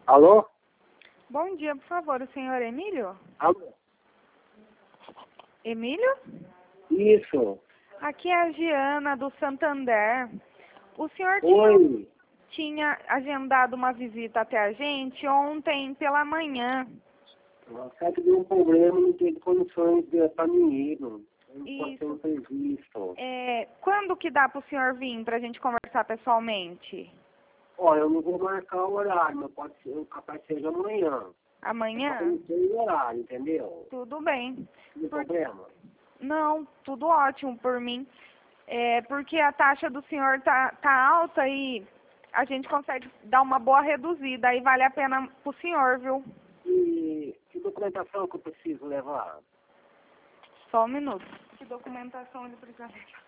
Alô? Bom dia, por favor, o senhor Emílio? Alô? Emílio? Isso. Aqui é a Giana, do Santander. O senhor Oi. tinha agendado uma visita até a gente ontem pela manhã. Só que deu um problema, não teve condições para mim ir. Não pode ser Isso. imprevisto. Quando que dá para o senhor vir para a gente conversar pessoalmente? Olha, eu não vou marcar o horário, mas pode ser, capaz que seja amanhã. Amanhã? Eu não sei o horário, entendeu? Tudo bem. Não tem problema? Não, tudo ótimo por mim. Porque a taxa do senhor tá alta e a gente consegue dar uma boa reduzida. Aí vale a pena pro senhor, viu? E que documentação que eu preciso levar? Só um minuto. Que documentação ele precisa levar?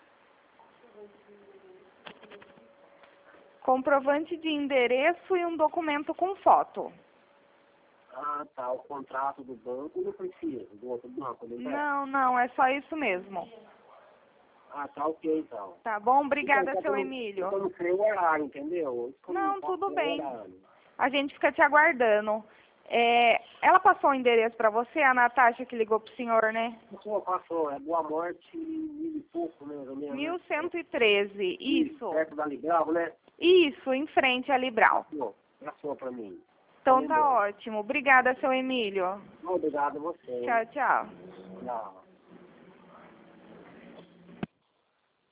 Comprovante de endereço e um documento com foto. Ah, tá. O contrato do banco não precisa, do outro banco, não é? Não, é só isso mesmo. Ah, tá ok, então. Tá bom? Obrigada, Então, seu Emílio. eu não sei o horário, entendeu? Isso que eu Não, posso tudo ter o bem. horário. A gente fica te aguardando. Ela passou o endereço para você, a Natasha que ligou pro senhor, né? Passou. É Boa Morte, mil e pouco, mais ou menos. 1113, isso. Perto da Libral, né? Isso, em frente a Libral. Passou pra mim. Então tá ótimo. Obrigada, seu Emílio. Obrigado a você. Tchau, tchau. Tchau.